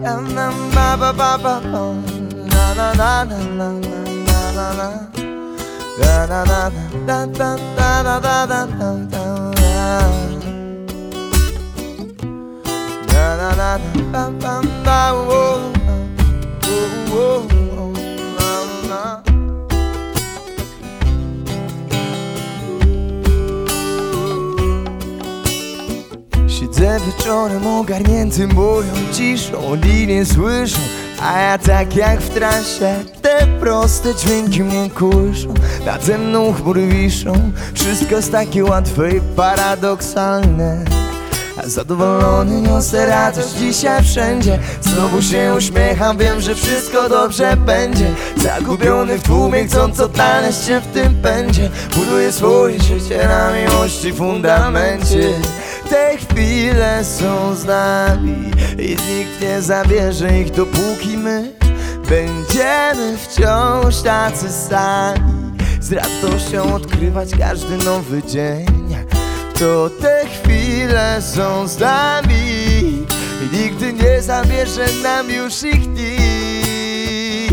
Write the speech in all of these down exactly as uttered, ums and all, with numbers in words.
Siedzę wieczorem ogarnięty moją ciszą, oni nie słyszą, a ja tak jak w transie. Te proste dźwięki mnie kuszą, nade mną chmury wiszą. Wszystko jest takie łatwe i paradoksalne, a zadowolony niosę radość dzisiaj wszędzie. Znowu się uśmiecham, wiem, że wszystko dobrze będzie. Zagubiony w tłumie, chcąc odnaleźć się w tym pędzie, buduję swoje życie na miłości fundamencie. Te chwile są z nami i nikt nie zabierze ich, dopóki my będziemy wciąż tacy sami. Z radością odkrywać każdy nowy dzień. To te chwile są z nami i nigdy nie zabierze nam już ich nikt.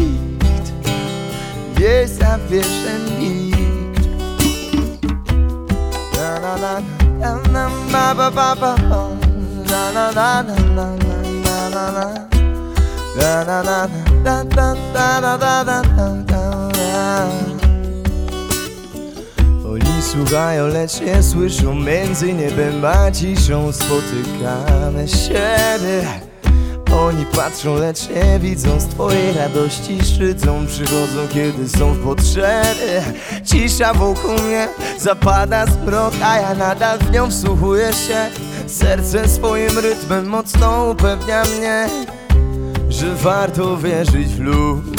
Nie zabierze nikt. Na na na na na ba ba ba ba na na na na na na na na na na na da da da da da da da. Oni słuchają, lecz nie słyszą, między niebem a ciszą spotykamy siebie. Oni patrzą, lecz nie widzą, z twojej radości szydzą. Przychodzą, kiedy są w potrzebie. Cisza wokół mnie zapada zmrok, a ja nadal w nią wsłuchuję się. Serce swoim rytmem mocno upewnia mnie, że warto wierzyć w ludzi.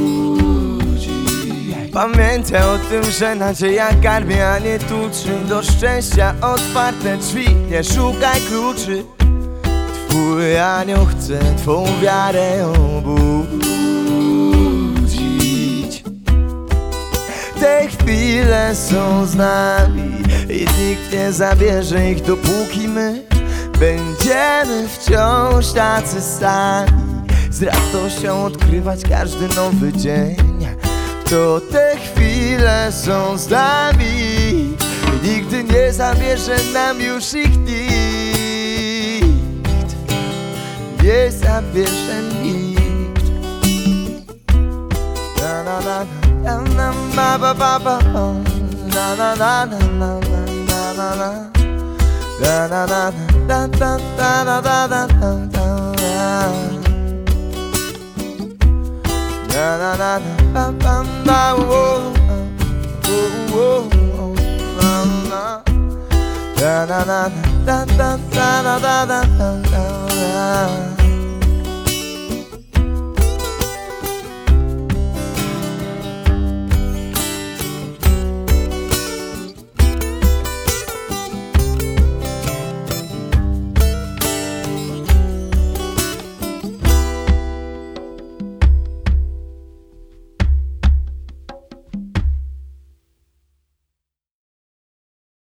Pamiętaj o tym, że nadzieja karmi, a nie tuczy. Do szczęścia otwarte drzwi, nie szukaj kluczy. Twój anioł chce twą wiarę obudzić. Te chwile są z nami i nikt nie zabierze ich, dopóki my będziemy wciąż tacy sami. Z radością odkrywać każdy nowy dzień. To te chwile są z nami i nigdy nie zabierze nam już ich nikt. Nie zabierze nikt. Na na na na na ba ba ba ba na na na na na na na na na na na da da da da da da da. Na na na na na na oh oh oh na na na na na na da da da da da da.